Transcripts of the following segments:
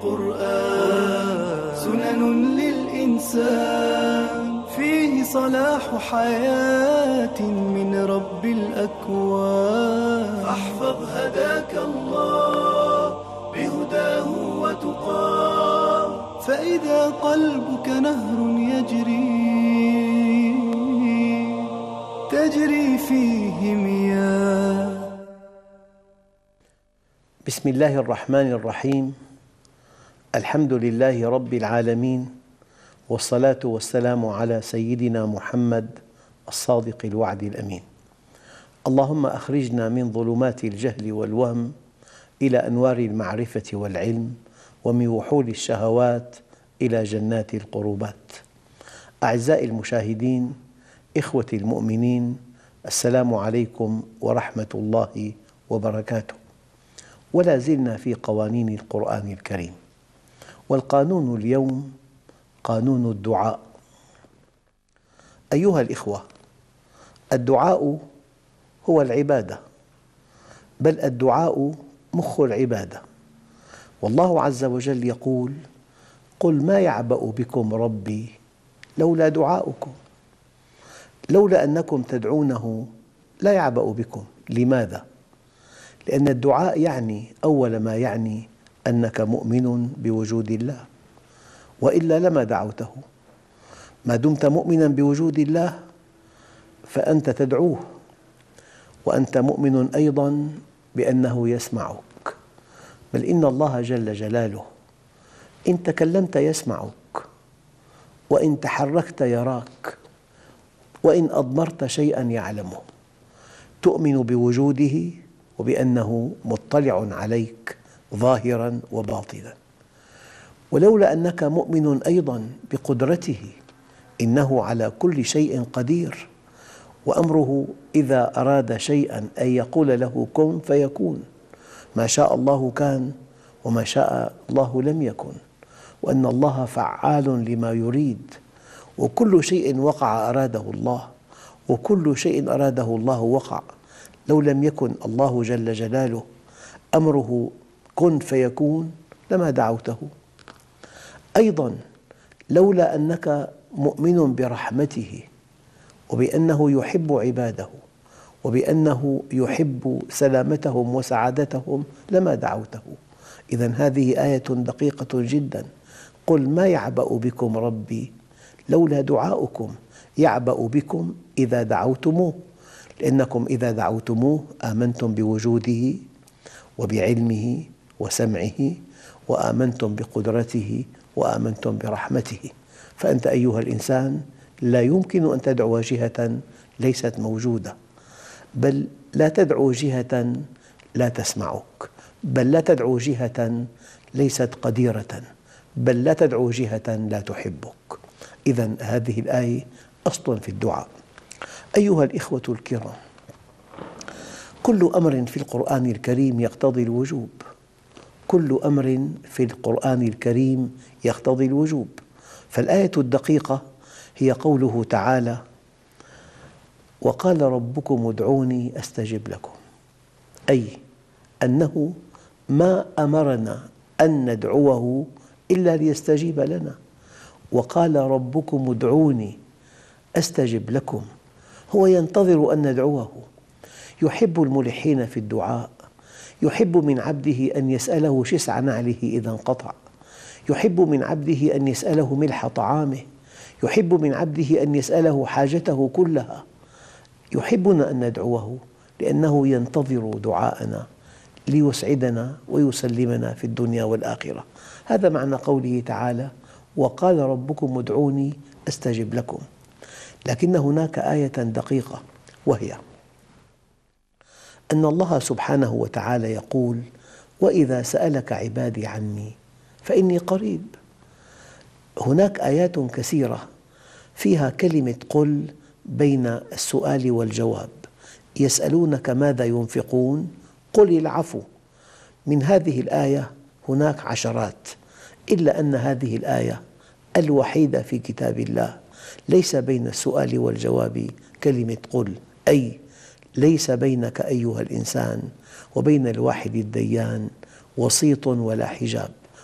القرآن سنن للإنسان، فيه صلاح حياة من رب الأكوان. فاحفظ هداك الله بهداه وتقاه، فإذا قلبك نهر تجري فيه مياه. بسم الله الرحمن الرحيم. الحمد لله رب العالمين، والصلاة والسلام على سيدنا محمد الصادق الوعد الأمين. اللهم أخرجنا من ظلمات الجهل والوهم إلى أنوار المعرفة والعلم، ومن وحول الشهوات إلى جنات القربات. أعزائي المشاهدين، إخوتي المؤمنين، السلام عليكم ورحمة الله وبركاته. ولا زلنا في قوانين القرآن الكريم، والقانون اليوم قانون الدعاء. أيها الإخوة، الدعاء هو العبادة، بل الدعاء مخ العبادة. والله عز وجل يقول: قل ما يعبأ بكم ربي لولا دعاؤكم. لولا أنكم تدعونه لا يعبأ بكم. لماذا؟ لأن الدعاء يعني أول ما يعني أنك مؤمن بوجود الله، وإلا لما دعوته. ما دمت مؤمنا بوجود الله فأنت تدعوه، وأنت مؤمن أيضا بأنه يسمعك. بل إن الله جل جلاله إن تكلمت يسمعك، وإن تحركت يراك، وإن أضمرت شيئا يعلمه. تؤمن بوجوده وبأنه مطلع عليك ظاهرا وباطنا. ولولا أنك مؤمن أيضا بقدرته، إنه على كل شيء قدير، وأمره إذا أراد شيئا أن يقول له كن فيكون. ما شاء الله كان، وما شاء الله لم يكن، وأن الله فعال لما يريد. وكل شيء وقع أراده الله، وكل شيء أراده الله وقع. لو لم يكن الله جل جلاله أمره كن فيكون لما دعوته. أيضا لولا أنك مؤمن برحمته، وبأنه يحب عباده، وبأنه يحب سلامتهم وسعادتهم لما دعوته. إذن هذه آية دقيقة جدا. قل ما يعبأ بكم ربي لولا دعاؤكم. يعبأ بكم إذا دعوتموه، لأنكم إذا دعوتموه آمنتم بوجوده وبعلمه وسمعه، وآمنتم بقدرته، وآمنتم برحمته. فأنت أيها الإنسان لا يمكن أن تدعو جهة ليست موجودة، بل لا تدعو جهة لا تسمعك، بل لا تدعو جهة ليست قديرة، بل لا تدعو جهة لا تحبك. إذن هذه الآية أصل في الدعاء. أيها الإخوة الكرام، كل أمر في القرآن الكريم يقتضي الوجوب. كل أمر في القرآن الكريم يقتضي الوجوب. فالآية الدقيقة هي قوله تعالى: وقال ربكم ادعوني أستجب لكم. أي أنه ما أمرنا أن ندعوه إلا ليستجيب لنا. وقال ربكم ادعوني أستجب لكم، هو ينتظر أن ندعوه. يحب الملحين في الدعاء، يحب من عبده أن يسأله شسع نعله إذا انقطع، يحب من عبده أن يسأله ملح طعامه، يحب من عبده أن يسأله حاجته كلها. يحبنا أن ندعوه لأنه ينتظر دعاءنا ليسعدنا ويسلمنا في الدنيا والآخرة. هذا معنى قوله تعالى: وقال ربكم ادعوني أستجب لكم. لكن هناك آية دقيقة، وهي أن الله سبحانه وتعالى يقول: وإذا سألك عبادي عني فإني قريب. هناك آيات كثيرة فيها كلمة قل بين السؤال والجواب. يسألونك ماذا ينفقون قل العفو. من هذه الآية هناك عشرات، إلا أن هذه الآية الوحيدة في كتاب الله ليس بين السؤال والجواب كلمة قل، أي ليس بينك أيها الإنسان وبين الواحد الديان وسيط ولا حجاب،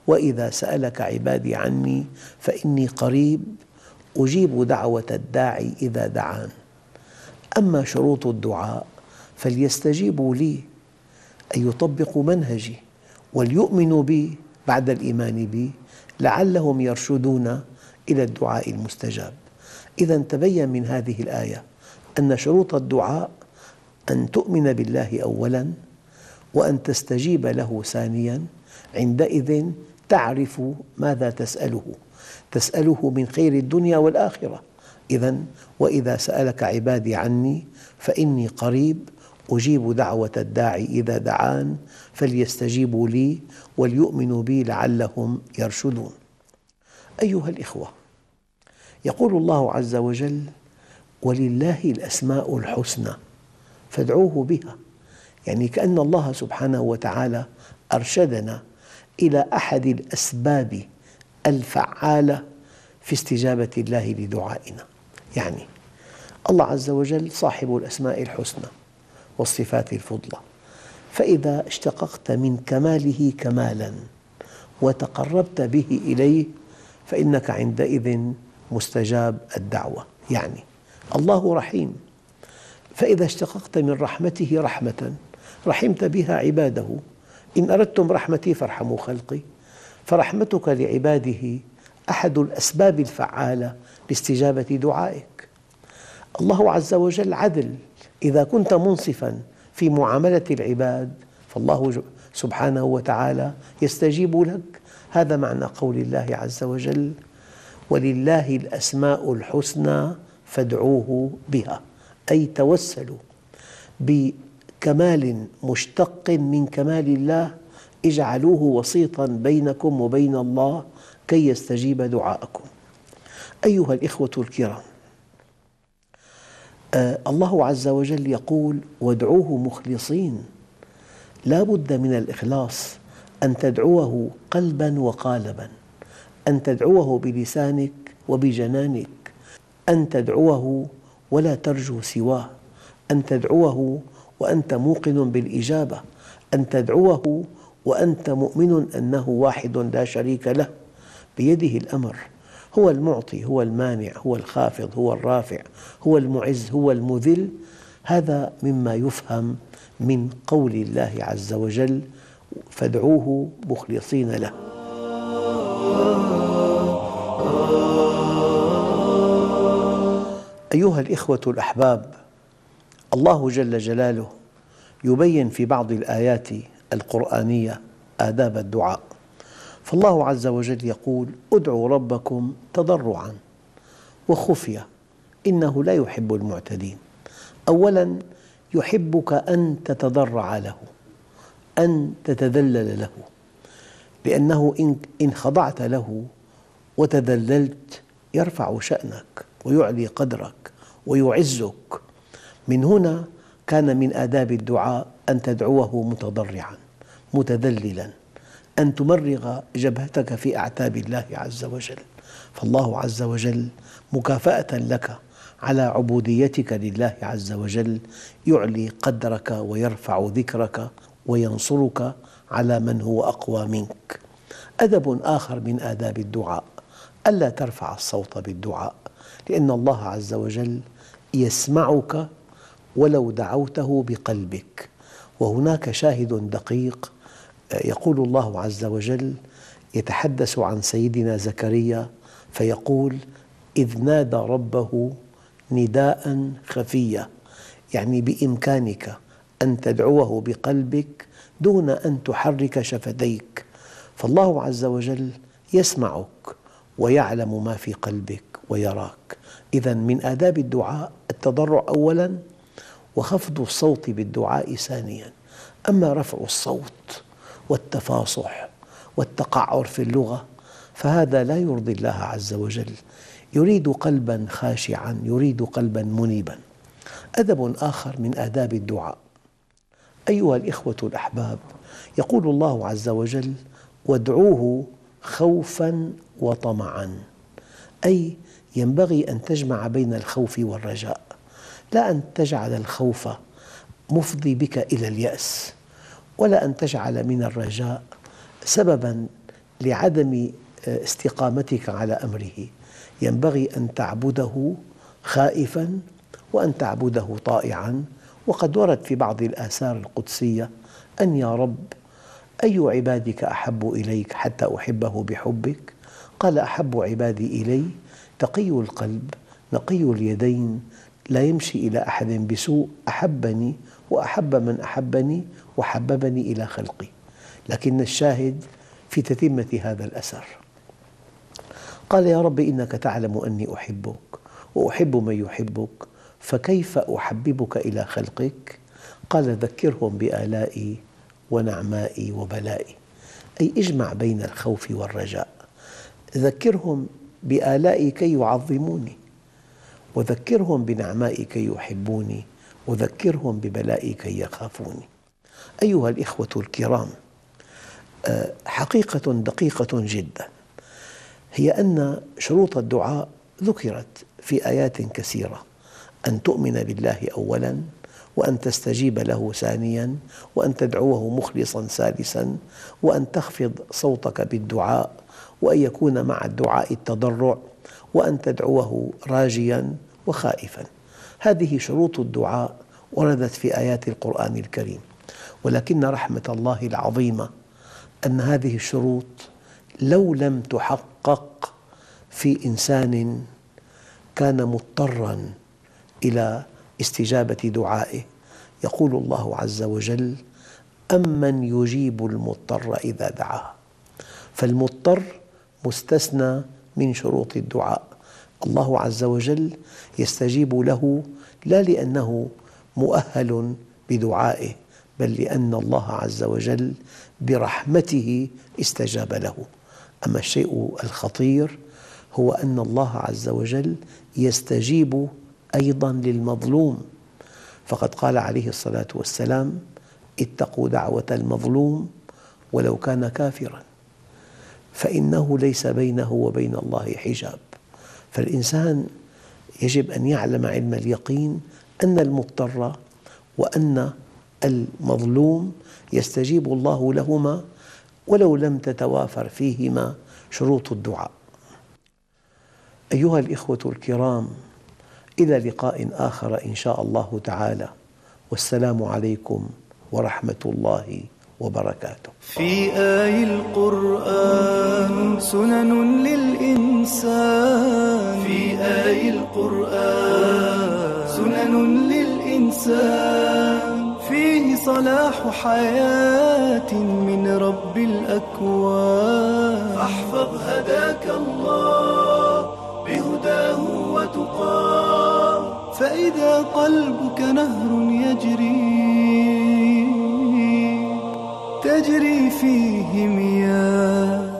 وإذا سألك عبادي عني فإني قريب أجيب دعوة الداعي إذا دعان. أما شروط الدعاء فليستجيبوا لي أي يطبقوا منهجي وليؤمنوا بي بعد الإيمان بي لعلهم يرشدون إلى الدعاء المستجاب. إذا تبين من هذه الآية أن شروط الدعاء أن تؤمن بالله أولاً، وأن تستجيب له ثانياً. عندئذ تعرف ماذا تسأله، تسأله من خير الدنيا والآخرة. إذن وإذا سألك عبادي عني فإني قريب أجيب دعوة الداعي إذا دعان فليستجيبوا لي وليؤمنوا بي لعلهم يرشدون. أيها الإخوة، يقول الله عز وجل: ولله الأسماء الحسنى فادعوه بها. يعني كأن الله سبحانه وتعالى أرشدنا إلى أحد الأسباب الفعالة في استجابة الله لدعائنا. يعني الله عز وجل صاحب الأسماء الحسنى والصفات الفضلى، فإذا اشتققت من كماله كمالاً وتقربت به إليه فإنك عندئذ مستجاب الدعوة. يعني الله رحيم، فإذا اشتققت من رحمته رحمة رحمت بها عباده. إن أردتم رحمتي فارحموا خلقي. فرحمتك لعباده أحد الأسباب الفعالة لاستجابة دعائك. الله عز وجل عدل، إذا كنت منصفاً في معاملة العباد فالله سبحانه وتعالى يستجيب لك. هذا معنى قول الله عز وجل: ولله الأسماء الحسنى فادعوه بها، أي توسلوا بكمال مشتق من كمال الله اجعلوه وسيطاً بينكم وبين الله كي يستجيب دعاءكم. أيها الإخوة الكرام، الله عز وجل يقول: وادعوه مخلصين. لا بد من الإخلاص، أن تدعوه قلباً وقالباً، أن تدعوه بلسانك وبجنانك، أن تدعوه ولا ترجو سواه، أن تدعوه وأنت موقن بالإجابة، أن تدعوه وأنت مؤمن أنه واحد لا شريك له بيده الأمر، هو المعطي، هو المانع، هو الخافض، هو الرافع، هو المعز، هو المذل. هذا مما يفهم من قول الله عز وجل: فادعوه مخلصين له. أيها الإخوة الأحباب، الله جل جلاله يبين في بعض الآيات القرآنية آداب الدعاء. فالله عز وجل يقول: ادعوا ربكم تضرعاً وخفية إنه لا يحب المعتدين. أولاً يحبك أن تتضرع له، أن تتذلل له، لأنه إن خضعت له وتذللت يرفع شأنك ويعلي قدرك ويعزك. من هنا كان من آداب الدعاء أن تدعوه متضرعاً متذللاً، أن تمرغ جبهتك في أعتاب الله عز وجل. فالله عز وجل مكافأة لك على عبوديتك لله عز وجل يعلي قدرك ويرفع ذكرك وينصرك على من هو أقوى منك. أدب آخر من آداب الدعاء ألا ترفع الصوت بالدعاء، لأن الله عز وجل يسمعك ولو دعوته بقلبك. وهناك شاهد دقيق، يقول الله عز وجل يتحدث عن سيدنا زكريا فيقول: إذ نادى ربه نداء خفيا. يعني بإمكانك أن تدعوه بقلبك دون أن تحرك شفتيك، فالله عز وجل يسمعك ويعلم ما في قلبك ويراك. إذن من آداب الدعاء التضرع أولاً، وخفض الصوت بالدعاء ثانياً. أما رفع الصوت والتفاصح والتقعر في اللغة فهذا لا يرضي الله عز وجل، يريد قلباً خاشعاً، يريد قلباً منيباً. أدب آخر من آداب الدعاء أيها الإخوة الأحباب، يقول الله عز وجل: وادعوه خوفاً وطمعاً. أي ينبغي أن تجمع بين الخوف والرجاء، لا أن تجعل الخوف مفضي بك إلى اليأس، ولا أن تجعل من الرجاء سبباً لعدم استقامتك على أمره. ينبغي أن تعبده خائفاً وأن تعبده طائعاً. وقد ورد في بعض الآثار القدسية أن يا رب أي عبادك أحب إليك حتى أحبه بحبك؟ قال أحب عبادي إلي تقي القلب نقي اليدين لا يمشي إلى أحد بسوء أحبني وأحب من أحبني وحببني إلى خلقي. لكن الشاهد في تتمة هذا الأثر قال يا رب إنك تعلم أني أحبك وأحب من يحبك فكيف أحببك إلى خلقك؟ قال ذكرهم بآلائي ونعمائي وبلائي، أي اجمع بين الخوف والرجاء. ذكرهم بآلائي كي يعظموني، وذكرهم بنعمائي كي يحبوني، وذكرهم ببلائي كي يخافوني. أيها الإخوة الكرام، حقيقة دقيقة جدا هي أن شروط الدعاء ذكرت في آيات كثيرة: أن تؤمن بالله أولاً، وأن تستجيب له ثانياً، وأن تدعوه مخلصاً ثالثاً، وأن تخفض صوتك بالدعاء، وأن يكون مع الدعاء التضرع، وأن تدعوه راجياً وخائفاً. هذه شروط الدعاء وردت في آيات القرآن الكريم، ولكن رحمة الله العظيمة أن هذه الشروط لو لم تحقق في إنسان كان مضطراً إلى استجابة دعائه، يقول الله عز وجل: أمن يجيب المضطر إذا دعاه. فالمضطر مستثنى من شروط الدعاء. الله عز وجل يستجيب له لا لأنه مؤهل بدعائه، بل لأن الله عز وجل برحمته استجاب له. أما الشيء الخطير هو أن الله عز وجل يستجيب أيضاً للمظلوم، فقد قال عليه الصلاة والسلام: اتقوا دعوة المظلوم ولو كان كافراً فإنه ليس بينه وبين الله حجاب. فالإنسان يجب أن يعلم علم اليقين أن المضطر وأن المظلوم يستجيب الله لهما ولو لم تتوافر فيهما شروط الدعاء. أيها الإخوة الكرام، إلى لقاء آخر إن شاء الله تعالى، والسلام عليكم ورحمة الله وبركاته. في آي القرآن سنن للإنسان، في آي القرآن سنن للإنسان، فيه صلاح حياة من رب الأكوان. فاحفظ هداك الله بهداه وتقاه، فإذا قلبك نهر تجري فيه مياه.